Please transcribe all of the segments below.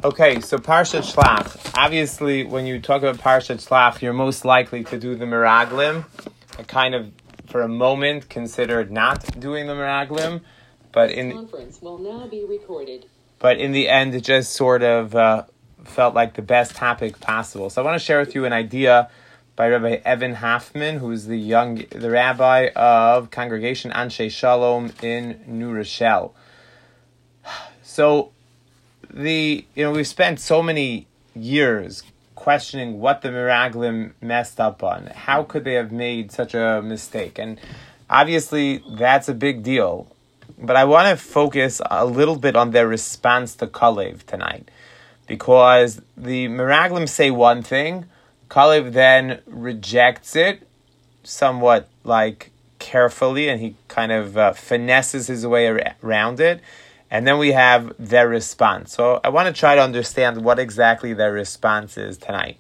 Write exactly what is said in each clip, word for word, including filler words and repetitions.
Okay, so Parshat Shlach. Obviously, when you talk about Parshat Shlach, you're most likely to do the Meraglim. I kind of, for a moment, considered not doing the Meraglim, but in conference will now be recorded. But in the end, it just sort of uh, felt like the best topic possible. So I want to share with you an idea by Rabbi Evan Hoffman, who's the young, the rabbi of Congregation Anshe Shalom in New Rochelle. So. The you know we've spent so many years questioning what the Meraglim messed up on. How could they have made such a mistake? And obviously that's a big deal. But I want to focus a little bit on their response to Kalev tonight, because the Meraglim say one thing, Kalev then rejects it somewhat like carefully, and he kind of uh, finesses his way around it. And then we have their response. So I want to try to understand what exactly their response is tonight.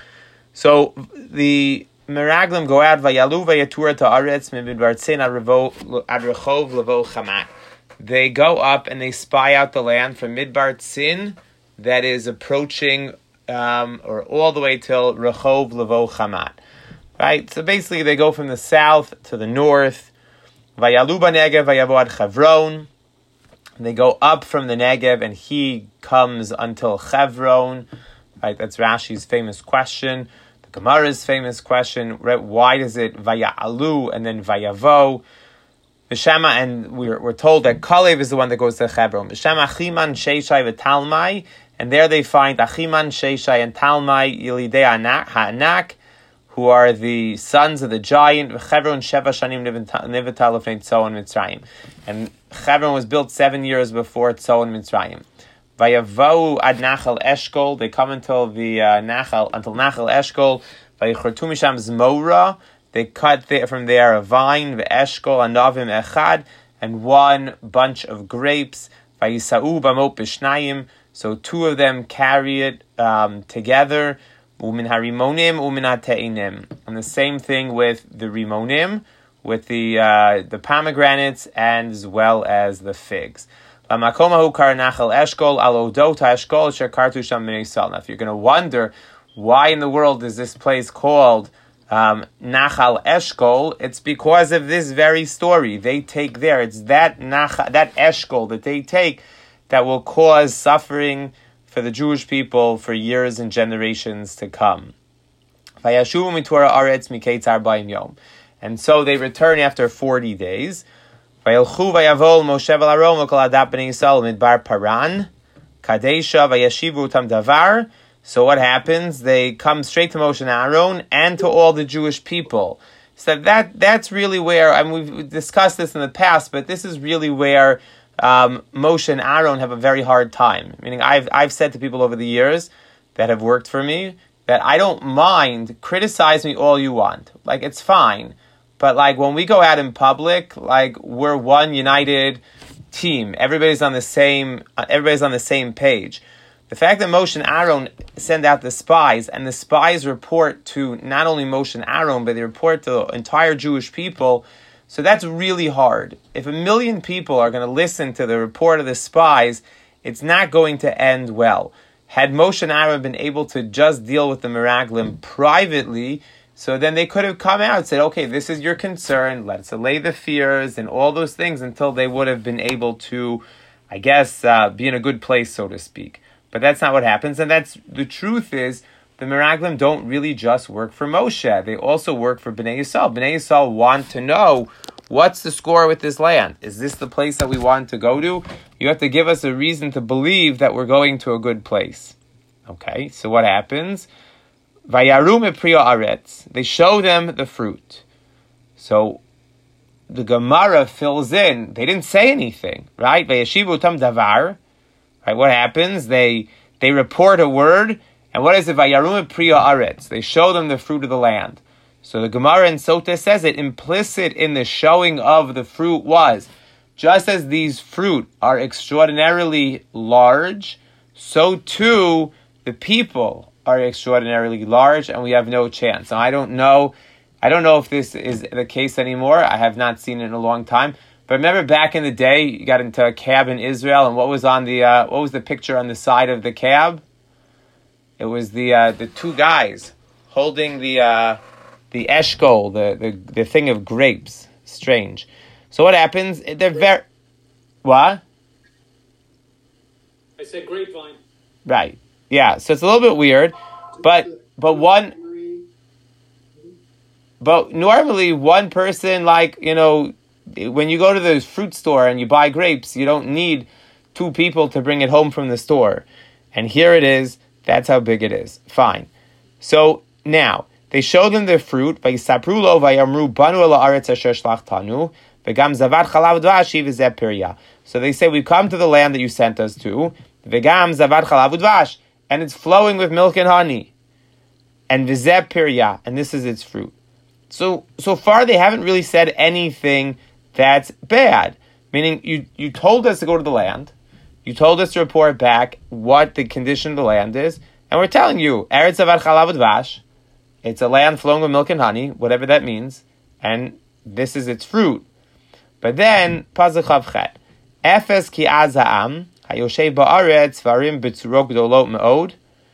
So the Meraglim go out, Vayalu vayatura ta'aretz mibidbar tzin ad rechov levo chamat. They go up and they spy out the land from Midbar Tzin, that is approaching, um, or all the way till Rechov levo chamat. Right? So basically they go from the south to the north. Vayalu b'negev vayavo ad Chavron. They go up from the Negev, and he comes until Chevron. Right, that's Rashi's famous question. The Gemara's famous question. Right, why does it Vaya'alu and then Vayavo? B'Shema, and we're we're told that Kalev is the one that goes to Chevron. B'Shema Achiman Sheishai v'Talmai, and there they find Achiman Sheishai and Talmai Yilidei Ha'anak, who are the sons of the giant. Chevron Sheva Shanim Nivatal Lefnei Tzon Mitzrayim, and Chevron was built seven years before Tzon Mitzrayim. Vayavau ad Nachal Eshkol. They come until the uh, Nachal until Nachal Eshkol. Vayichortu misham Zmora. They cut there, from there a vine. Ve'Eshkol anavim echad, and one bunch of grapes. Vayisau bamot b'shnayim. So two of them carry it um, together. Umin harimonim, umin hateinim. And the same thing with the rimonim, with the uh, the pomegranates, and as well as the figs. Now, if you're going to wonder why in the world is this place called um, Nachal Eshkol, it's because of this very story. They take there. It's that Nachal, that Eshkol that they take that will cause suffering for the Jewish people for years and generations to come. And so they return after forty days. So what happens? They come straight to Moshe and Aaron and to all the Jewish people. So that that's really where, and we've discussed this in the past, but this is really where Um, Moshe and Aaron have a very hard time. Meaning, I've I've said to people over the years that have worked for me that I don't mind, criticize me all you want. Like, it's fine. But like when we go out in public, like we're one united team. Everybody's on the same. Uh, everybody's on the same page. The fact that Moshe and Aaron send out the spies, and the spies report to not only Moshe and Aaron, but they report to the entire Jewish people. So that's really hard. If a million people are going to listen to the report of the spies, it's not going to end well. Had Moshe and Aaron been able to just deal with the Meraglim privately, so then they could have come out and said, okay, this is your concern, let's allay the fears and all those things, until they would have been able to, I guess, uh, be in a good place, so to speak. But that's not what happens, and that's the truth is, the Meraglim don't really just work for Moshe. They also work for Bnei Yisrael. Bnei Yisrael want to know, what's the score with this land? Is this the place that we want to go to? You have to give us a reason to believe that we're going to a good place. Okay, so what happens? Vayaru mepriya aretz. They show them the fruit. So the Gemara fills in. They didn't say anything, right? Vayashivu tam davar. Right, what happens? They they report a word. And what is it? Vayarum priya aretz. They show them the fruit of the land. So the Gemara in Sota says it, implicit in the showing of the fruit was, just as these fruit are extraordinarily large, so too the people are extraordinarily large, and we have no chance. Now I don't know, I don't know if this is the case anymore. I have not seen it in a long time. But remember back in the day, you got into a cab in Israel, and what was on the uh, what was the picture on the side of the cab? It was the uh, the two guys holding the uh, the eshkol, the, the the thing of grapes. Strange. So what happens? They're very what? I said grapevine. Right. Yeah. So it's a little bit weird, but but one. But normally, one person, like, you know, when you go to the fruit store and you buy grapes, you don't need two people to bring it home from the store. And here it is. That's how big it is. Fine. So now, they showed them the fruit. So they say, we've come to the land that you sent us to. And it's flowing with milk and honey. And v'zeh pirya, and this is its fruit. So, so far they haven't really said anything that's bad. Meaning, you, you told us to go to the land. You told us to report back what the condition of the land is. And we're telling you, Eretz Avad Chalav Udvash, it's a land flowing with milk and honey, whatever that means. And this is its fruit. But then, Pasuk Chav Chet, Efes ki az ha'am, hayoshev ba'aretz varim b'tzurot gdolot me'od.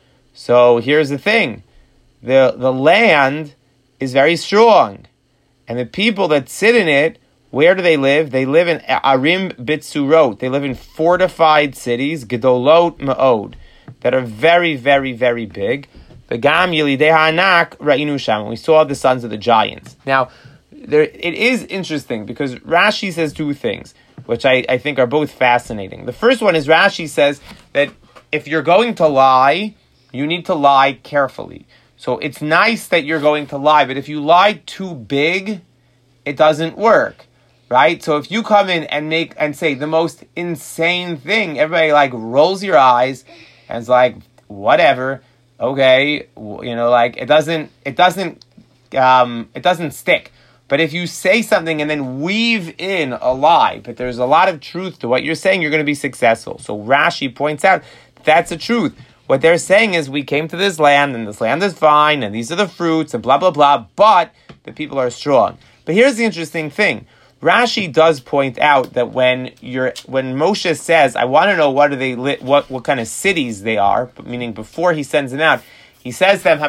So here's the thing. The, the land is very strong. And the people that sit in it, where do they live? They live in Arim Bitzurot. They live in fortified cities, Gedolot Ma'od, that are very, very, very big. V'gam Yilidei Ha'anak Ra'inu Sham. We saw the sons of the giants. Now, there, it is interesting because Rashi says two things, which I, I think are both fascinating. The first one is Rashi says that if you're going to lie, you need to lie carefully. So it's nice that you're going to lie, but if you lie too big, it doesn't work, right? So if you come in and make and say the most insane thing, everybody like rolls your eyes and is like, whatever, okay, you know, like it doesn't, it doesn't, um, it doesn't stick. But if you say something and then weave in a lie, but there's a lot of truth to what you're saying, you're going to be successful. So Rashi points out that's the truth. What they're saying is we came to this land and this land is fine and these are the fruits and blah, blah, blah, but the people are strong. But here's the interesting thing. Rashi does point out that when you're when Moshe says, I want to know what are they lit, what, what kind of cities they are, meaning before he sends them out, he says to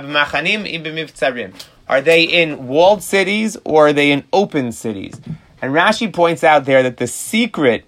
them, are they in walled cities or are they in open cities? And Rashi points out there that the secret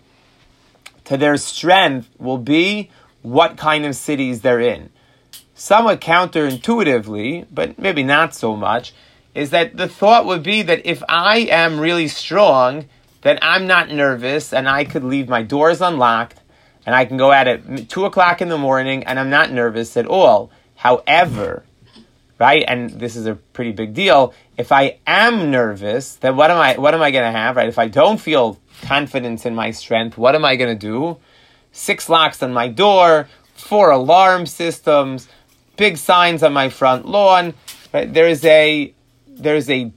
to their strength will be what kind of cities they're in. Somewhat counterintuitively, but maybe not so much, is that the thought would be that if I am really strong, then I'm not nervous and I could leave my doors unlocked and I can go out at two o'clock in the morning and I'm not nervous at all. However, right, and this is a pretty big deal, if I am nervous, then what am I, what am I going to have, right? If I don't feel confidence in my strength, what am I going to do? Six locks on my door, four alarm systems, big signs on my front lawn. Right? There is a, there is a,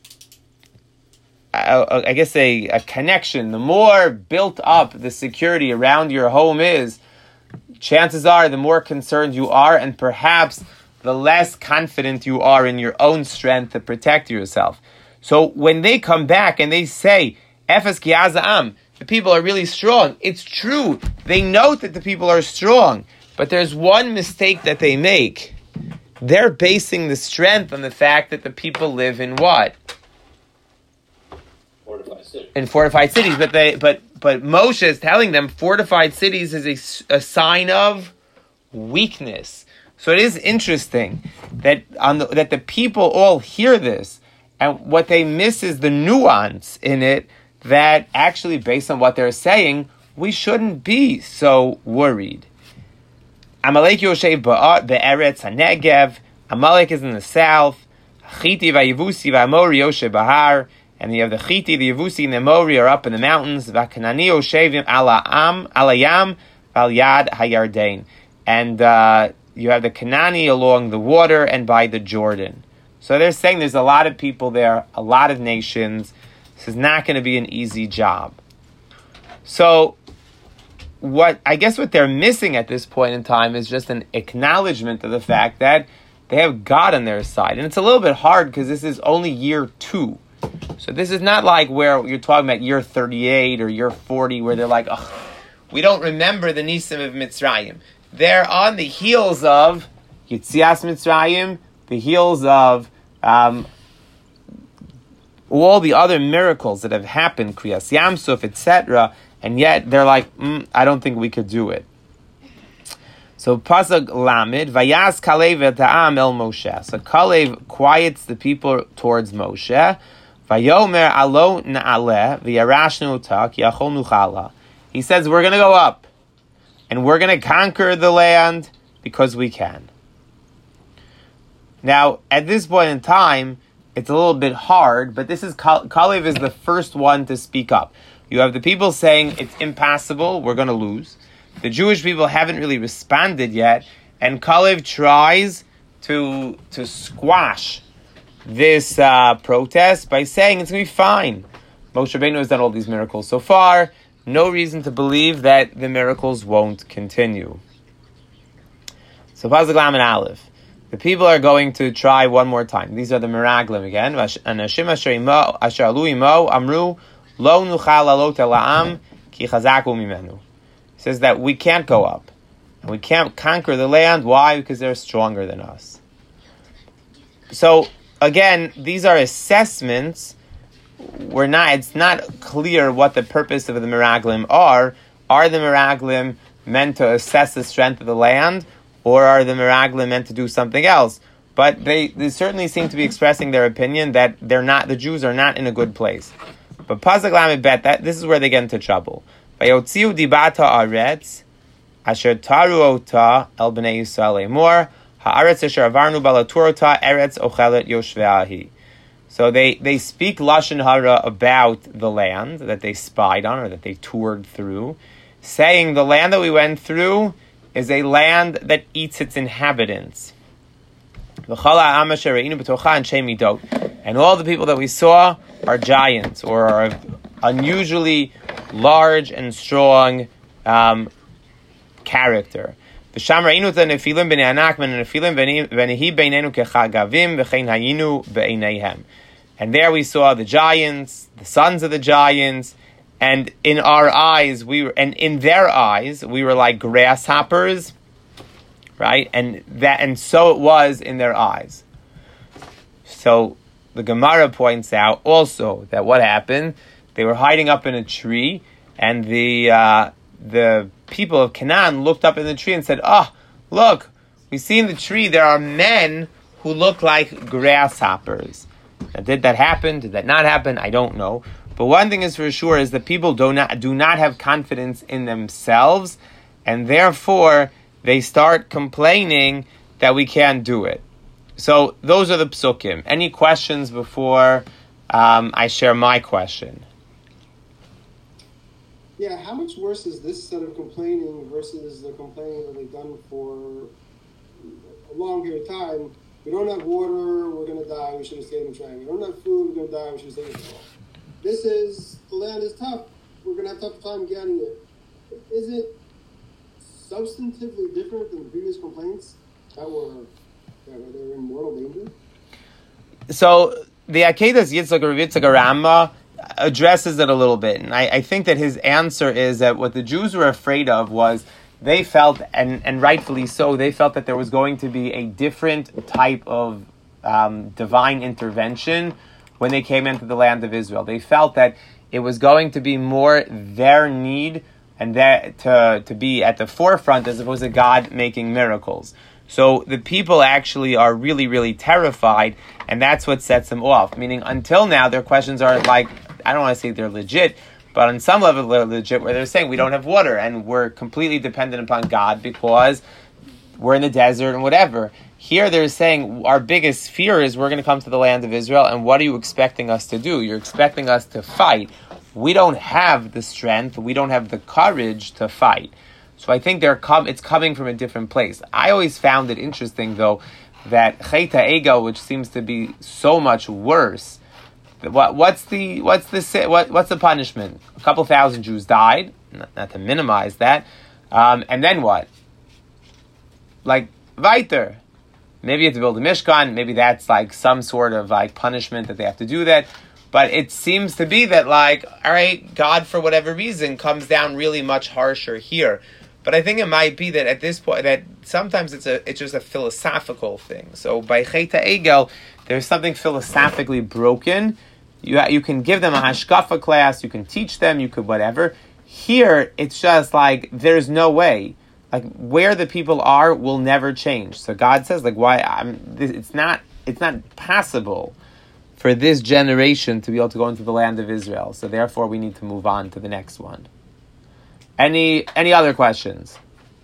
a, I guess a, a connection. The more built up the security around your home is, chances are the more concerned you are, and perhaps the less confident you are in your own strength to protect yourself. So when they come back and they say, Efes ki az ha'am, the people are really strong. It's true. They note that the people are strong. But there's one mistake that they make. They're basing the strength on the fact that the people live in what? Fortified cities. In fortified cities. But they, but but Moshe is telling them fortified cities is a, a sign of weakness. So it is interesting that on the, that the people all hear this, and what they miss is the nuance in it, that actually, based on what they're saying, we shouldn't be so worried. Amalek Yoshev be'eretz hanegev. Amalek is in the south. Chiti v'Yevusi v'Amori Yoshev bahar. And you have the Chiti, the Yevusi, and the Amori are up in the mountains. V'Kanani Yoshevim ala am, ala yam, v'al yad hayardain. And uh, you have the Kanani along the water and by the Jordan. So they're saying there's a lot of people there, a lot of nations. This is not going to be an easy job. So, what I guess what they're missing at this point in time is just an acknowledgement of the fact that they have God on their side. And it's a little bit hard because this is only year two. So this is not like where you're talking about year thirty-eight or year forty, where they're like, oh, we don't remember the Nisim of Mitzrayim. They're on the heels of Yitzias Mitzrayim, the heels of um, all the other miracles that have happened, Kriyas Yamsuf, et cetera, and yet they're like, mm, I don't think we could do it. So Pasuk Lamed, Vayas Kalev et ha'am el Moshe. So Kalev quiets the people towards Moshe. Vayomer alo na'aleh v'yarashnu ota ki yachol nuchala. He says, we're going to go up, and we're going to conquer the land because we can. Now, at this point in time, it's a little bit hard, but this is Kalev is the first one to speak up. You have the people saying it's impassable, we're going to lose. The Jewish people haven't really responded yet, and Kalev tries to to squash this uh, protest by saying it's going to be fine. Moshe Rabbeinu has done all these miracles so far. No reason to believe that the miracles won't continue. So Pasuk Lamed Aleph. The people are going to try one more time. These are the Meraglim again. Anashim asher alu imo amru lo nuchal alot ela'am ki chazaku mimenu. He says that we can't go up, and we can't conquer the land. Why? Because they're stronger than us. So again, these are assessments. We're not. It's not clear what the purpose of the Meraglim are. Are the Meraglim meant to assess the strength of the land, or are the Meraglim meant to do something else? But they, they certainly seem to be expressing their opinion that they're not. The Jews are not in a good place. But Pasuk Lamed Bet, that this is where they get into trouble. Vayotziu dibata aretz asher taru ota el bnei Yisrael emor haaretz asher avarnu balatur ota eretz ochelet yoshveahi. So they, they speak lashon hara about the land that they spied on or that they toured through, saying the land that we went through is a land that eats its inhabitants. And all the people that we saw are giants, or are unusually large and strong um, character. And there we saw the giants, the sons of the giants, and in our eyes, we were, and in their eyes, we were like grasshoppers, right? And that, and so it was in their eyes. So the Gemara points out also that what happened? They were hiding up in a tree, and the uh, the people of Canaan looked up in the tree and said, "Oh, look, we see in the tree there are men who look like grasshoppers." Now, did that happen? Did that not happen? I don't know. But one thing is for sure is that people do not do not have confidence in themselves, and therefore they start complaining that we can't do it. So those are the psukim. Any questions before um, I share my question? Yeah, how much worse is this set of complaining versus the complaining that they've done for a long period of time? We don't have water, we're going to die, we should have stayed in Mitzrayim. We don't have food, we're going to die, we should have stayed in Israel. This is, the land is tough, we're going to have a tough time getting it. Is it substantively different than the previous complaints that were, that were they were in mortal danger? So, the Akedas Yitzchak or Yitzchak Rama addresses it a little bit, and I, I think that his answer is that what the Jews were afraid of was they felt, and, and rightfully so, they felt that there was going to be a different type of um, divine intervention when they came into the land of Israel. They felt that it was going to be more their need and that to, to be at the forefront as opposed to God making miracles. So the people actually are really, really terrified, and that's what sets them off. Meaning, until now, their questions are like, I don't want to say they're legit, but on some level they're legit, where they're saying we don't have water and we're completely dependent upon God because we're in the desert and whatever. Here they're saying our biggest fear is we're going to come to the land of Israel, and what are you expecting us to do? You're expecting us to fight. We don't have the strength, we don't have the courage to fight. So I think they're com- it's coming from a different place. I always found it interesting, though, that Chet HaEgel, which seems to be so much worse, what, what's the what's the what, what's the punishment? A couple thousand Jews died, not, not to minimize that, um, and then what? Like weiter. Maybe you have to build a Mishkan. Maybe that's like some sort of like punishment that they have to do that. But it seems to be that, like, all right, God, for whatever reason, comes down really much harsher here. But I think it might be that at this point, that sometimes it's a it's just a philosophical thing. So by Chet HaEgel, there's something philosophically broken. You you can give them a hashkafa class, you can teach them, you could whatever. Here, it's just like, there's no way. Like, where the people are will never change. So God says, like, why, I'm, this, it's not it's not possible for this generation to be able to go into the land of Israel. So therefore, we need to move on to the next one. Any any other questions?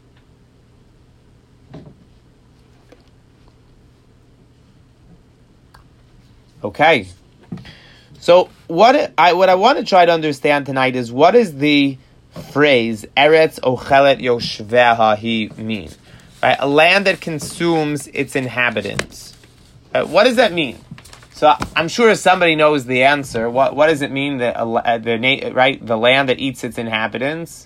Okay. So what I what I want to try to understand tonight is, what is the phrase Eretz Ochelet Yoshveha he mean? Right, a land that consumes its inhabitants. Right, what does that mean? So I'm sure somebody knows the answer. What what does it mean that uh, the right the land that eats its inhabitants?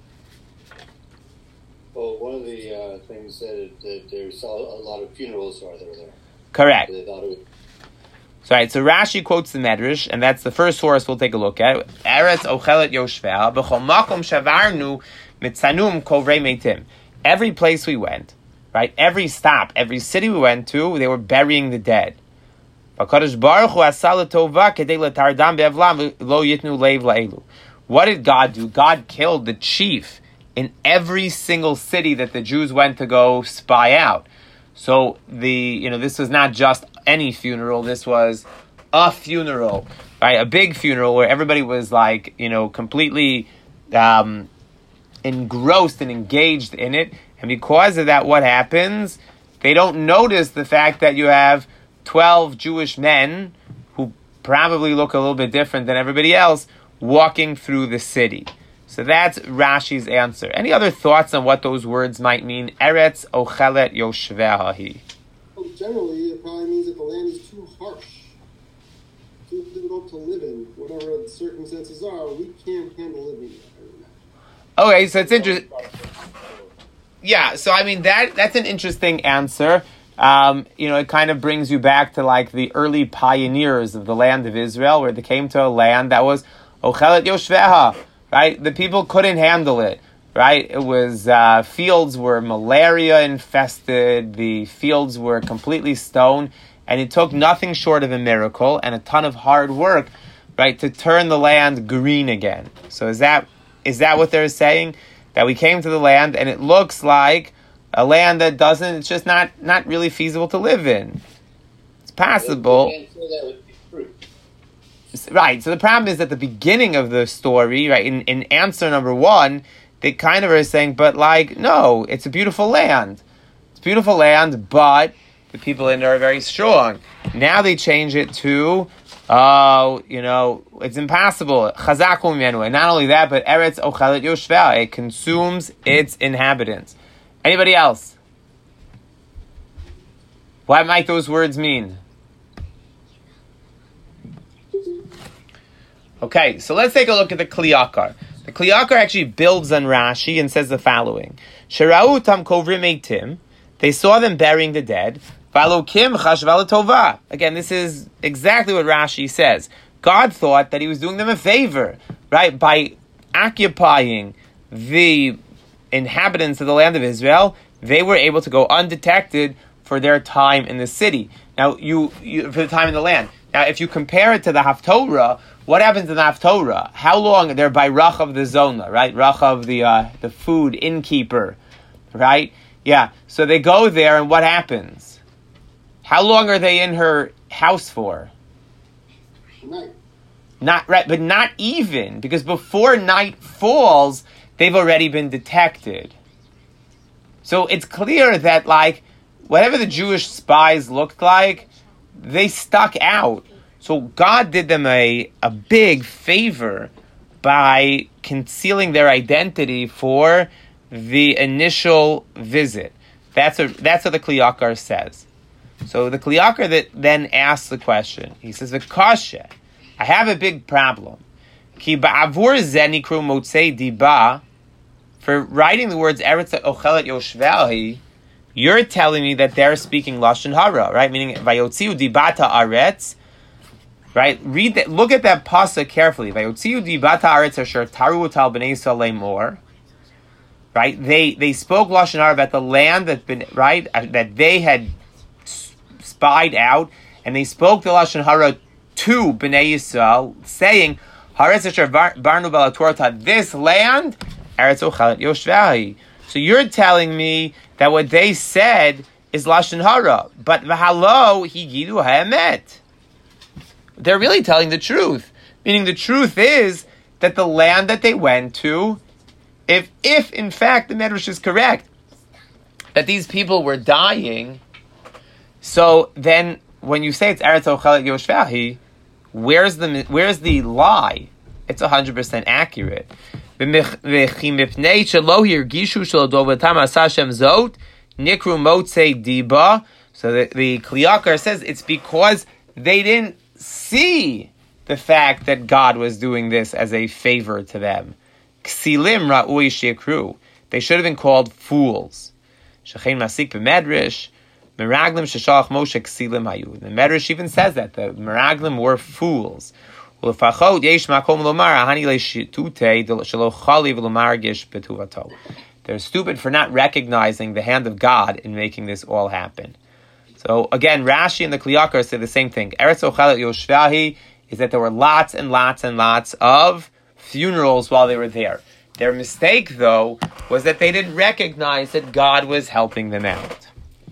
Well, one of the uh, things that, that there's a lot of funerals are there. there. Correct. They thought it would... So, right, so Rashi quotes the Medrash, and that's the first source we'll take a look at. Eretz Ochelet Yoshveha b'chol makom shavarnu mitzanum kovrei meitim. Every place we went, right, every stop, every city we went to, they were burying the dead. HaKadosh Baruch Hu asa l'tova kedei l'tardam be'evlam lo yitnu leiv la'elu. What did God do? God killed the chief in every single city that the Jews went to go spy out. So the you know this was not just any funeral. This was a funeral, right? A big funeral where everybody was like you know completely um, engrossed and engaged in it. And because of that, what happens? They don't notice the fact that you have twelve Jewish men who probably look a little bit different than everybody else walking through the city. So that's Rashi's answer. Any other thoughts on what those words might mean? Eretz Ochelet Yoshveha he. Well, generally, it probably means that the land is too harsh, too difficult to live in. Whatever the circumstances are, we can't handle living there. Okay, so it's interesting. Yeah, so I mean that that's an interesting answer. Um, you know, it kind of brings you back to like the early pioneers of the land of Israel, where they came to a land that was Ochelet Yoshveha. Right, the people couldn't handle it. Right, it was uh, fields were malaria infested. The fields were completely stone, and it took nothing short of a miracle and a ton of hard work, right, to turn the land green again. So is that is that what they're saying? That we came to the land and it looks like a land that doesn't. It's just not not really feasible to live in. It's passable. Right, so the problem is at the beginning of the story, right, in, in answer number one, they kind of are saying, but like, no, it's a beautiful land. It's a beautiful land, but the people in there are very strong. Now they change it to, oh, uh, you know, it's impossible. Chazak u'menu. And not only that, but Eretz Ochelet Yoshveha. It consumes its inhabitants. Anybody else? What might those words mean? Okay, so let's take a look at the Kli Yakar. The Kli Yakar actually builds on Rashi and says the following: Sherau tam kovrim eitim. They saw them burying the dead. Valokim chashva l'tova. Again, this is exactly what Rashi says. God thought that He was doing them a favor, right, by occupying the inhabitants of the land of Israel. They were able to go undetected for their time in the city. Now, you, you for the time in the land. Now, if you compare it to the Haftorah, what happens in the Haftorah? How long they're by Rachav the Zona, right? Rachav the uh, the food innkeeper, right? Yeah. So they go there, and what happens? How long are they in her house for? Night. Not right, but not even, because before night falls, they've already been detected. So it's clear that, like, whatever the Jewish spies looked like, they stuck out. So God did them a, a big favor by concealing their identity for the initial visit. That's a, that's what the Kli Yakar says. So the Kli Yakar that then asks the question, he says, "V'kashe, I have a big problem. Ki ba'avur zenikru motzei diba, for writing the words Eretz Ochelet Yoshveha, you're telling me that they're speaking Lashon Hara, right? Meaning, Vayotziu dibata aretz, Right? Read that. Look at that pasuk carefully. Vayotziu dibata haaretz asher taru tal bnei Yisrael lemor. Right? They they spoke lashon hara about the land that been right that they had spied out, and they spoke the lashon hara to bnei Yisrael, saying, "Haaretz asher barnu balatorta." This land, Eretz Ochelet Yoshvahi. So you're telling me that what they said is lashon hara, but v'halo higidu ha'emet. They're really telling the truth. Meaning the truth is that the land that they went to, if if in fact the Medrash is correct, that these people were dying, so then when you say it's Eretz Ochelet Yoshvahi, where's the where's the lie? It's one hundred percent accurate. So the, the Kli Yakar says it's because they didn't see the fact that God was doing this as a favor to them. Ksilim ra'ui shekru. They should have been called fools. Shechein masik b'medrash. Meraglim sheshalach Moshe ksilim hayu. The Medrash even says that the Meraglim were fools. Ulefachot yesh makom lomar ahani le'shitute shelo chali v'lomar gish betuvato. They're stupid for not recognizing the hand of God in making this all happen. So again, Rashi and the Kli Yakar say the same thing. Eretz Ochelet Yoshvahi is that there were lots and lots and lots of funerals while they were there. Their mistake, though, was that they didn't recognize that God was helping them out.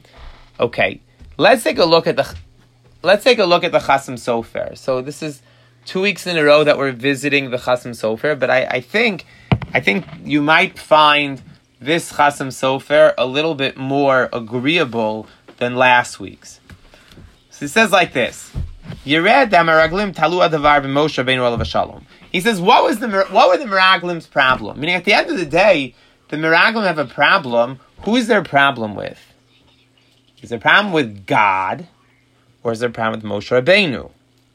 Okay, let's take a look at the let's take a look at the Chasam Sofer. So this is two weeks in a row that we're visiting the Chasam Sofer, but I, I think I think you might find this Chasam Sofer a little bit more agreeable than last week's. So it says like this: Yered Damaraglim Talu Adavar b'Moshe Rabbeinu Olav Shalom. He says, what was the what were the Meraglim's problem? Meaning, at the end of the day, the Meraglim have a problem. Who is their problem with? Is there a problem with God, or is there a problem with Moshe Rabbeinu?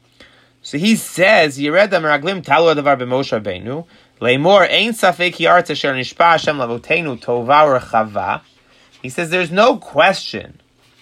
So he says, Yered Damaraglim Talu Adavar b'Moshe Rabbeinu Leimor Ein Safek Yartz Asher Nishpa Hashem Lavotenu Tova Rechava. He says, there's no question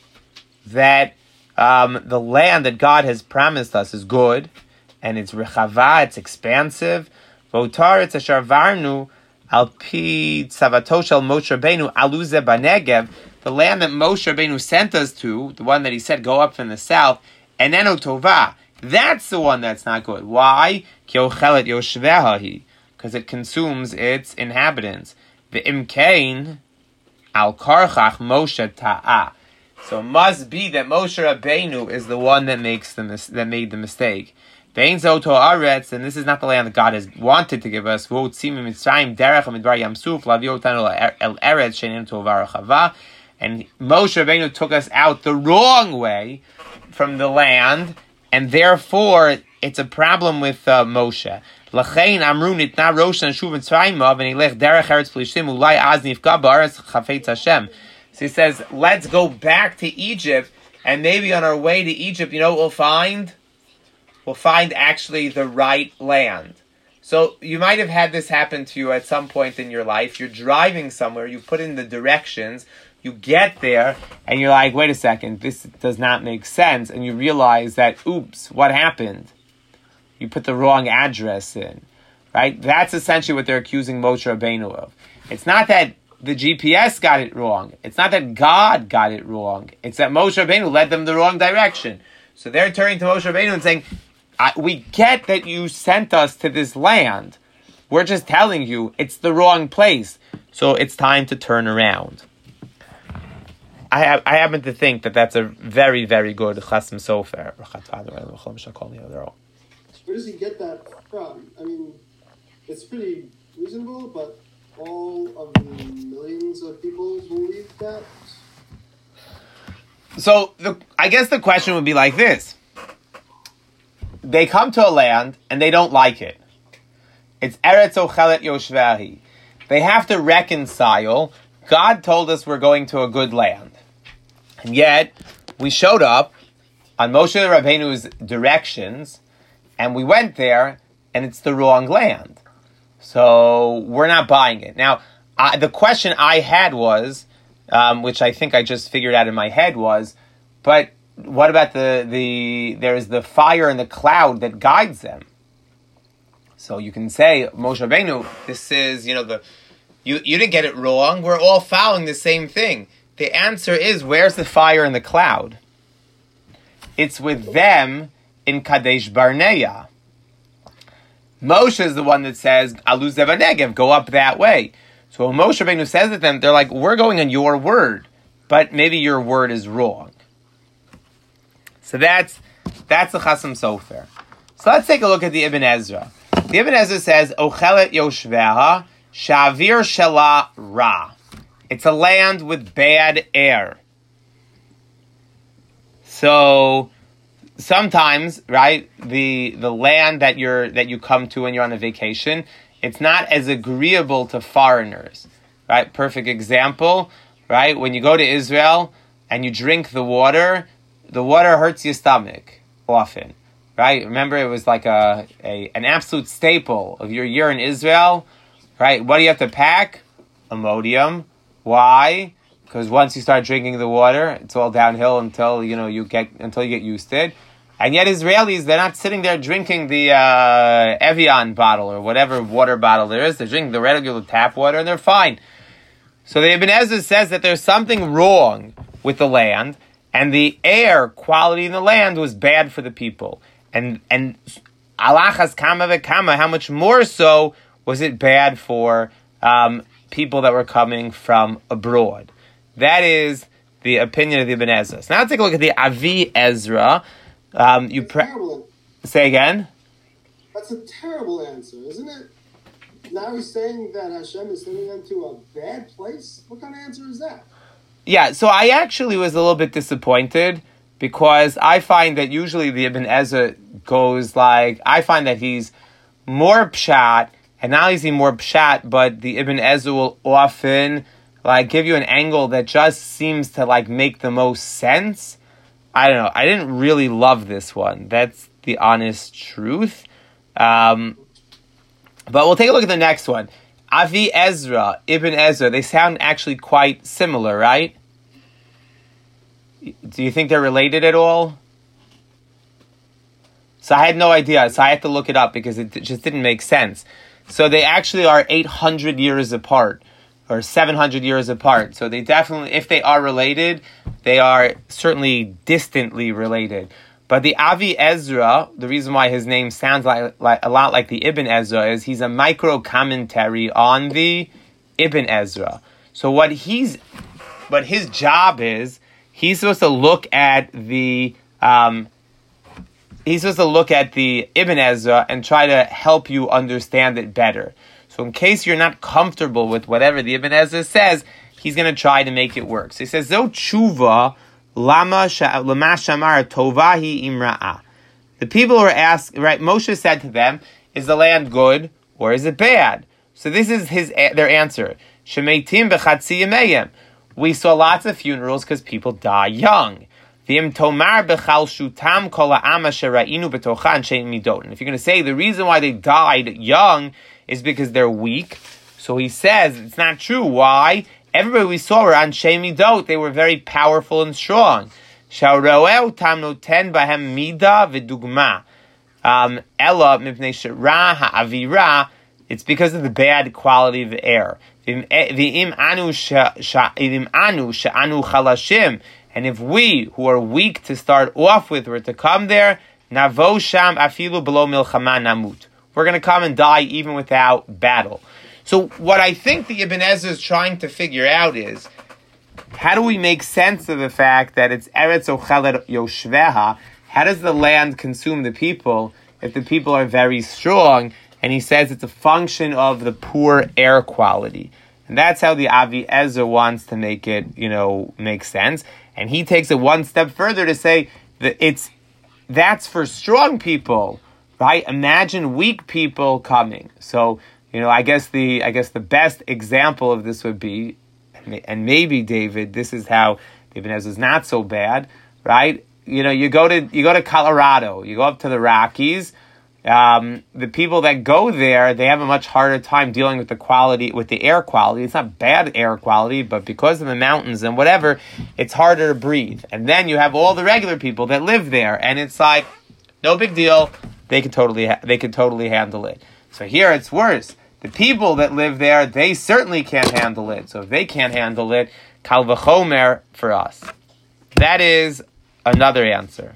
that um, the land that God has promised us is good, and it's rechava, it's expansive. Votar it's asher varnu al pi tzavato shel Moshe Rabbeinu aluze banegev, the land that Moshe Rabbeinu sent us to, the one that he said go up from the south, and eno tova. That's the one that's not good. Why? Ki ochelet yoshvehahi, because it consumes its inhabitants. Ve'imkein al karchach Moshe ta'ah. So it must be that Moshe Rabbeinu is the one that makes the mis- that made the mistake. Ve'ein zoto aretz, and this is not the land that God has wanted to give us. V'otzim mitzrayim derech midbar yamsuf lavio tanu el eretz she'ein tova rechava. And Moshe Rabbeinu took us out the wrong way from the land, and therefore it's a problem with uh, Moshe. Lachein amru nitna rosh and shuv mitzrayim v'nilech derech eretz plishtim ulai az nifka ba'aretz chafetz Hashem. So he says, let's go back to Egypt, and maybe on our way to Egypt, you know what we'll find? We'll find actually the right land. So you might have had this happen to you at some point in your life. You're driving somewhere, you put in the directions, you get there, and you're like, wait a second, this does not make sense, and you realize that, oops, what happened? You put the wrong address in, right? That's essentially what they're accusing Moshe Rabbeinu of. It's not that the G P S got it wrong. It's not that God got it wrong. It's that Moshe Rabbeinu led them the wrong direction. So they're turning to Moshe Rabbeinu and saying, I, we get that you sent us to this land. We're just telling you it's the wrong place. So it's time to turn around. I have, I happen to think that that's a very, very good Chasam Sofer. Where does he get that from? I mean, it's pretty reasonable, but all of the millions of people believe that? So the, I guess the question would be like this. They come to a land and they don't like it. It's Eretz Ochelet Yoshvahi. They have to reconcile. God told us we're going to a good land. And yet, we showed up on Moshe Rabbeinu's directions, and we went there, and it's the wrong land. So we're not buying it. Now, uh, the question I had was, um, which I think I just figured out in my head was, but what about the, the there's the fire and the cloud that guides them? So you can say, Moshe Rabbeinu, this is, you know, the you, you didn't get it wrong. We're all following the same thing. The answer is, where's the fire and the cloud? It's with them in Kadesh Barnea. Moshe is the one that says, Alu Zeva Negev, go up that way. So when Moshe Rabbeinu says to them, they're like, we're going on your word, but maybe your word is wrong. So that's that's the Chasam Sofer. So let's take a look at the Ibn Ezra. The Ibn Ezra says, Ochelet Yoshveha, Shavir Shela Ra. It's a land with bad air. So sometimes, right, the the land that you're that you come to when you're on a vacation, it's not as agreeable to foreigners. Right? Perfect example, right? When you go to Israel and you drink the water, the water hurts your stomach often. Right? Remember, it was like a, a an absolute staple of your year in Israel. Right? What do you have to pack? Imodium. Why? Because once you start drinking the water, it's all downhill until you know you get until you get used to it. And yet Israelis, they're not sitting there drinking the uh, Evian bottle or whatever water bottle there is. They're drinking the regular tap water and they're fine. So the Ibn Ezra says that there's something wrong with the land, and the air quality in the land was bad for the people. And and alachas kama v'kama, how much more so was it bad for um, people that were coming from abroad? That is the opinion of the Ibn Ezra. So now take a look at the Avi Ezra. Um, you pre- say again. That's a terrible answer, isn't it? Now he's saying that Hashem is sending them to a bad place. What kind of answer is that? Yeah, so I actually was a little bit disappointed because I find that usually the Ibn Ezra goes like, I find that he's more pshat, and not only is he more pshat, but the Ibn Ezra will often like give you an angle that just seems to like make the most sense. I don't know. I didn't really love this one. That's the honest truth. Um, but we'll take a look at the next one. Avi Ezra, Ibn Ezra, they sound actually quite similar, right? Do you think they're related at all? So I had no idea, so I had to look it up because it just didn't make sense. So they actually are eight hundred years apart, or seven hundred years apart. So they definitely, if they are related, they are certainly distantly related. But the Avi Ezra, the reason why his name sounds like, like a lot like the Ibn Ezra is he's a micro commentary on the Ibn Ezra. So what he's, what his job is, he's supposed to look at the, um, he's supposed to look at the Ibn Ezra and try to help you understand it better. So in case you're not comfortable with whatever the Ibn Ezra says, he's going to try to make it work. So he says, Zo tshuva lama lama shamar tovahi imra'a. The people were asked, right, Moshe said to them, is the land good or is it bad? So this is his their answer. Shemeitim b'chatzi yemeyim. We saw lots of funerals because people die young. And if you're going to say the reason why they died young is because they're weak, so he says it's not true. Why? Everybody we saw were Anshe Midot. They were very powerful and strong. Um, Ella mipnei shera ha'avira. It's because of the bad quality of the air. V'im anu chalashim. And if we, who are weak to start off with, were to come there, navo sham afilu below milchama namut. We're going to come and die even without battle. So what I think the Ibn Ezra is trying to figure out is, how do we make sense of the fact that it's Eretz Ochelet Yoshveha? How does the land consume the people if the people are very strong? And he says it's a function of the poor air quality. And that's how the Avi Ezra wants to make it, you know, make sense. And he takes it one step further to say that it's, that's for strong people, right? Imagine weak people coming. So, you know, I guess the, I guess the best example of this would be, and maybe David, this is how Ibn Ezra is not so bad, right? You know, you go to, you go to Colorado, you go up to the Rockies, Um, the people that go there, they have a much harder time dealing with the quality, with the air quality. It's not bad air quality, but because of the mountains and whatever, it's harder to breathe. And then you have all the regular people that live there, and it's like, no big deal. They can totally, ha- they can totally handle it. So here it's worse. The people that live there, they certainly can't handle it. So if they can't handle it, kal v'chomer for us. That is another answer.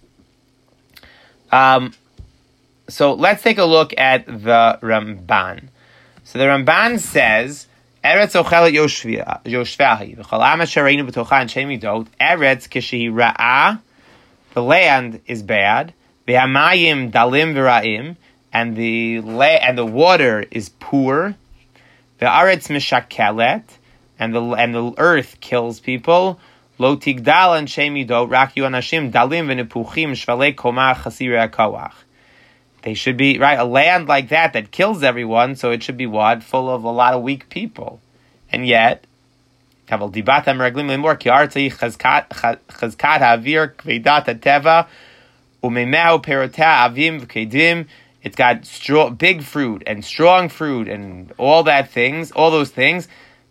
Um, So let's take a look at the Ramban. So the Ramban says, Eretz ochelet yoshvahi, v'chol am asher reinu b'tocha anshe midot, Eretz kishehi ra'ah, the land is bad, v'hamayim dalim v'ra'im, and the la- and the water is poor, v'aretz mishakelet, and the and the earth kills people, lo tigdal anshe midot, rak yu anashim dalim v'nepuchim shvalei komar chasirei hakoach. They should be, right, a land like that that kills everyone, so it should be what? Full of a lot of weak people. And yet, it's got strong, big fruit and strong fruit and all that things, all those things.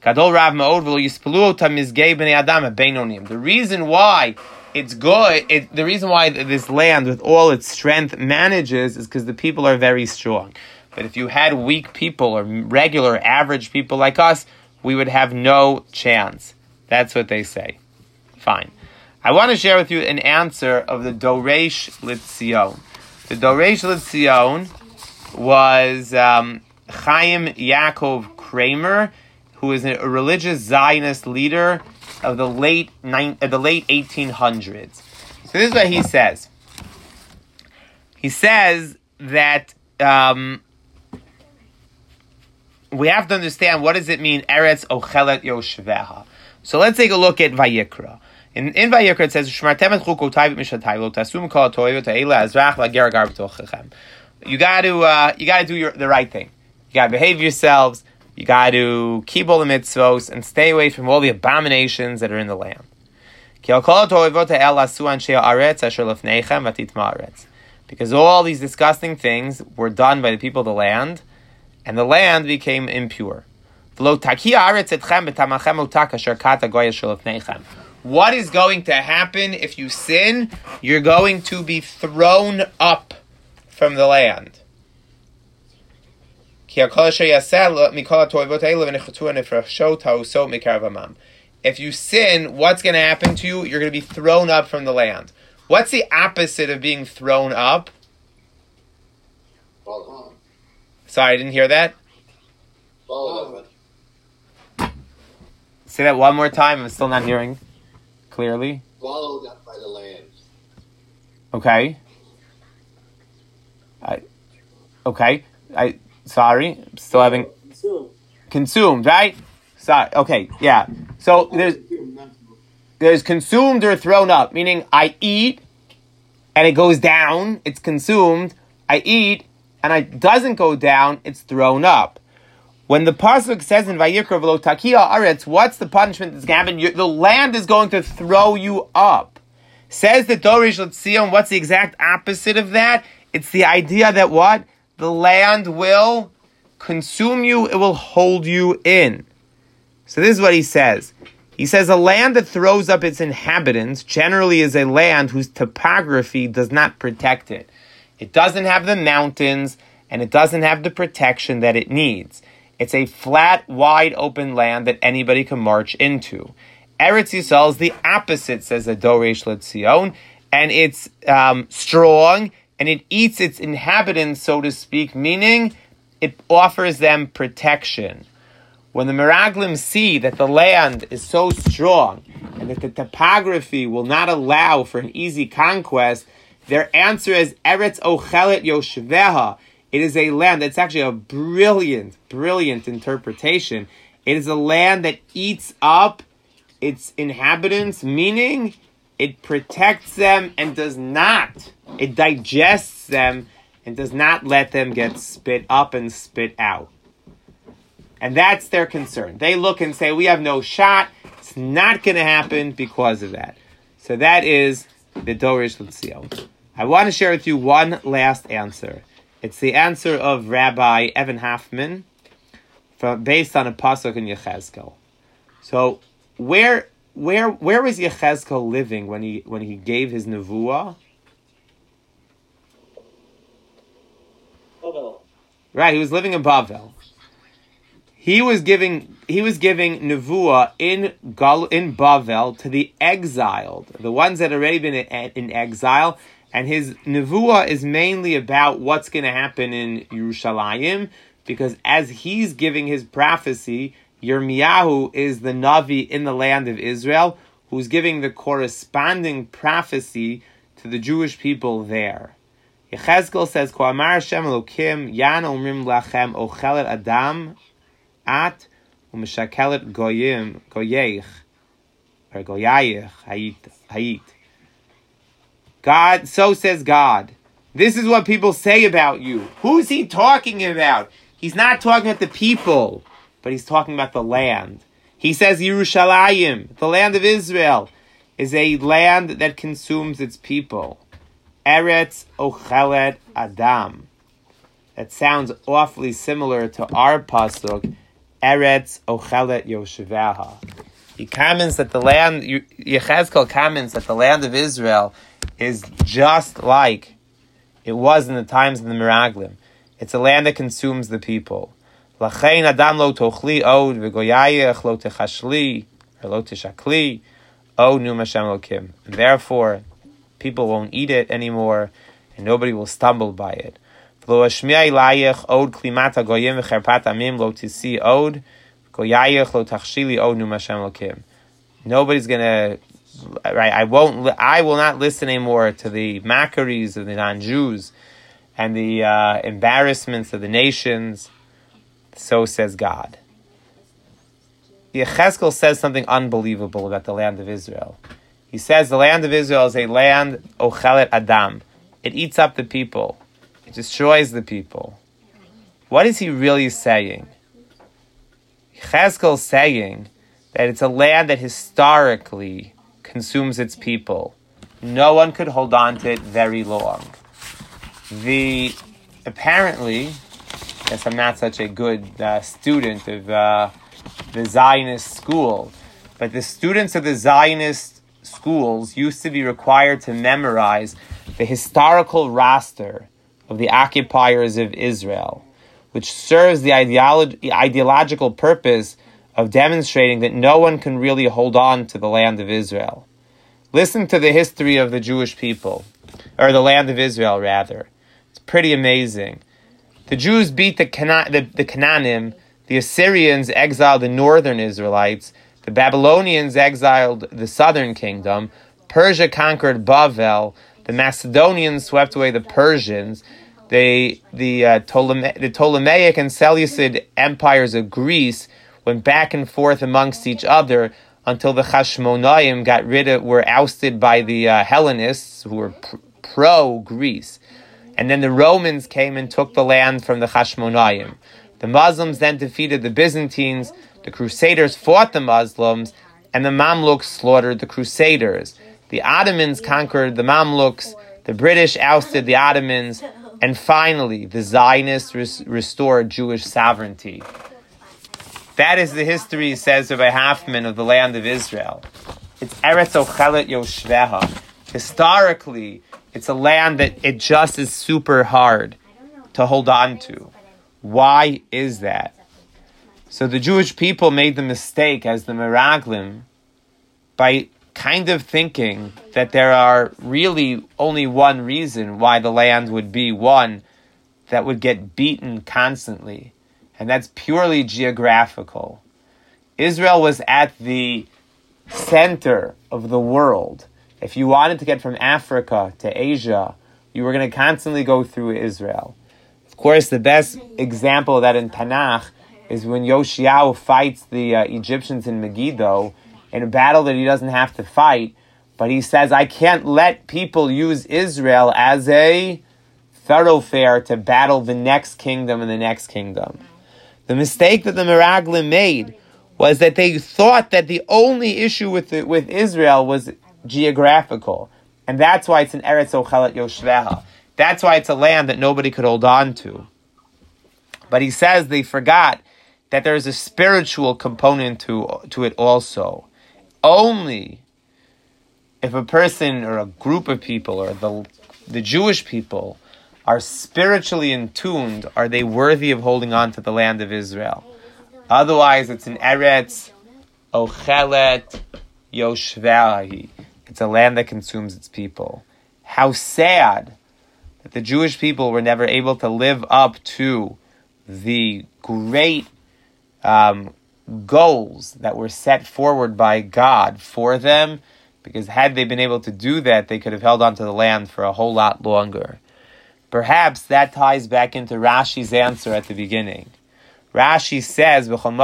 The reason why it's good, it, the reason why this land with all its strength manages is because the people are very strong. But if you had weak people or regular average people like us, we would have no chance. That's what they say. Fine. I want to share with you an answer of the Doresh Litzion. The Doresh Litzion was um, Chaim Yaakov Kramer, who is a religious Zionist leader of the late nine, uh, the late eighteen hundreds. So this is what he says. He says that um, we have to understand what does it mean, Eretz ochelet yoshveha. So let's take a look at Vayikra. In, in Vayikra it says, Shmartem et chukotai v'mishatai lo tasum kol ha'toyot ha'ela azrach v'ger gar b'tochechem. You got to uh, you got to do your, the right thing. You got to behave yourselves. You got to keep all the mitzvos and stay away from all the abominations that are in the land. Because all these disgusting things were done by the people of the land, and the land became impure. What is going to happen if you sin? You're going to be thrown up from the land. If you sin, what's going to happen to you? You're going to be thrown up from the land. What's the opposite of being thrown up? Sorry, I didn't hear that. Say that one more time. I'm still not hearing clearly. Swallowed up by the land. Okay. I. Okay. I. Sorry, I'm still having Consumed. consumed, right? Sorry. Okay. Yeah. So there's there's consumed or thrown up, meaning I eat and it goes down. It's consumed. I eat and it doesn't go down. It's thrown up. When the pasuk says in Vayikra v'lo takia aretz, what's the punishment that's going to happen? The land is going to throw you up. Says the Doresh L'Tzion, what's the exact opposite of that? It's the idea that what? The land will consume you, it will hold you in. So this is what he says. He says a land that throws up its inhabitants generally is a land whose topography does not protect it. It doesn't have the mountains, and it doesn't have the protection that it needs. It's a flat, wide open land that anybody can march into. Eretz Yisrael is the opposite, says the Doresh L'Tzion, and it's um, strong, and it eats its inhabitants, so to speak, meaning it offers them protection. When the Meraglim see that the land is so strong and that the topography will not allow for an easy conquest, their answer is Eretz ochelet yoshveha. It is a land that's actually a brilliant, brilliant interpretation. It is a land that eats up its inhabitants, meaning it protects them and does not. It digests them and does not let them get spit up and spit out. And that's their concern. They look and say, we have no shot. It's not going to happen because of that. So that is the Doresh L'Tzion. I want to share with you one last answer. It's the answer of Rabbi Evan Hoffman, from, based on a pasuk in Yechezkel. So, where where where was Yechezkel living when he when he gave his nevuah? Bavel. Right, he was living in Bavel. He was giving he was giving nevuah in Gal, in Bavel to the exiled, the ones that had already been in, in exile. And his nevuah is mainly about what's going to happen in Yerushalayim, because as he's giving his prophecy, Yirmiyahu is the Navi in the land of Israel, who's giving the corresponding prophecy to the Jewish people there. Yechezkel says, Ko amar Hashem Elokim, Yan omrim lachem ochelet Adam, at umeshakelet goyim, goyeich, or goyayich, hayit, hayit. God, so says God. This is what people say about you. Who's he talking about? He's not talking about the people, but he's talking about the land. He says Yerushalayim, the land of Israel, is a land that consumes its people. Eretz ochelet Adam. That sounds awfully similar to our pasuk, Eretz ochelet Yoshevaha. He comments that the land, Yechezkel comments that the land of Israel is just like it was in the times of the Meraglim. It's a land that consumes the people. Lachein Adam lo tochli od v'goyayech lo techashli or lo teshakli od nu Hashem Elokim. Therefore, people won't eat it anymore, and nobody will stumble by it. V'lo ashmiya ilayech od klimata goyim v'cherpat amim lo tisi od goyayech lo tachshili od nu Hashem Elokim. Nobody's gonna. Right, I won't. I will not listen anymore to the mockeries of the non-Jews and the uh, embarrassments of the nations. So says God. Yechezkel says something unbelievable about the land of Israel. He says the land of Israel is a land ochelet Adam. It eats up the people. It destroys the people. What is he really saying? Yechezkel is saying that it's a land that historically consumes its people. No one could hold on to it very long. The apparently, I guess I'm not such a good uh, student of uh, the Zionist school, but the students of the Zionist schools used to be required to memorize the historical roster of the occupiers of Israel, which serves the ideolo- ideological purpose of demonstrating that no one can really hold on to the land of Israel. Listen to the history of the Jewish people, or the land of Israel, rather. It's pretty amazing. The Jews beat the, Cana- the, the Canaanim, the Assyrians exiled the northern Israelites, the Babylonians exiled the southern kingdom, Persia conquered Bavel, the Macedonians swept away the Persians, they, the, uh, Ptolemy- the Ptolemaic and Seleucid empires of Greece went back and forth amongst each other until the Hashmonaim got rid of, were ousted by the uh, Hellenists, who were pr- pro-Greece. And then the Romans came and took the land from the Hashmonaim. The Muslims then defeated the Byzantines, the Crusaders fought the Muslims, and the Mamluks slaughtered the Crusaders. The Ottomans conquered the Mamluks, the British ousted the Ottomans, and finally the Zionists res- restored Jewish sovereignty. That is the history, says Rabbi Hoffman, of the land of Israel. It's Eretz Ochelet Yoshveha. Historically, it's a land that it just is super hard to hold on to. Why is that? So the Jewish people made the mistake, as the Meraglim, by kind of thinking that there are really only one reason why the land would be one that would get beaten constantly. And that's purely geographical. Israel was at the center of the world. If you wanted to get from Africa to Asia, you were going to constantly go through Israel. Of course, the best example of that in Tanakh is when Yoshiyahu fights the uh, Egyptians in Megiddo in a battle that he doesn't have to fight, but he says, I can't let people use Israel as a thoroughfare to battle the next kingdom and the next kingdom. The mistake that the Meraglim made was that they thought that the only issue with the, with Israel was geographical. And that's why it's an Eretz Ochelet Yoshveha. That's why it's a land that nobody could hold on to. But he says they forgot that there's a spiritual component to, to it also. Only if a person or a group of people or the, the Jewish people are spiritually in tuned, are they worthy of holding on to the land of Israel. Otherwise, it's an Eretz Ochelet Yoshveahi. It's a land that consumes its people. How sad that the Jewish people were never able to live up to the great um, goals that were set forward by God for them, because had they been able to do that, they could have held on to the land for a whole lot longer. Perhaps that ties back into Rashi's answer at the beginning. Rashi says,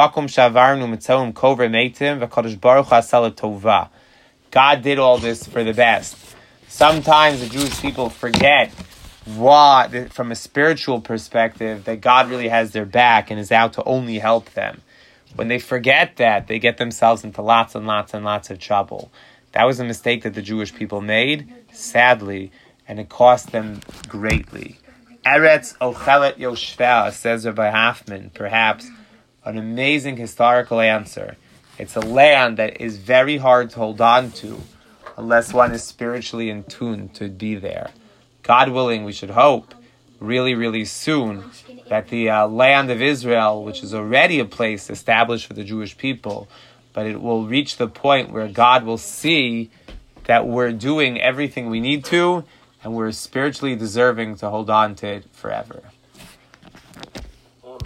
God did all this for the best. Sometimes the Jewish people forget what, from a spiritual perspective, that God really has their back and is out to only help them. When they forget that, they get themselves into lots and lots and lots of trouble. That was a mistake that the Jewish people made, sadly, and it cost them greatly. Eretz Ochelet Yoshvea, says Rabbi Hoffman, perhaps an amazing historical answer. It's a land that is very hard to hold on to unless one is spiritually in tune to be there. God willing, we should hope really, really soon that the uh, land of Israel, which is already a place established for the Jewish people, but it will reach the point where God will see that we're doing everything we need to, and we're spiritually deserving to hold on to it forever.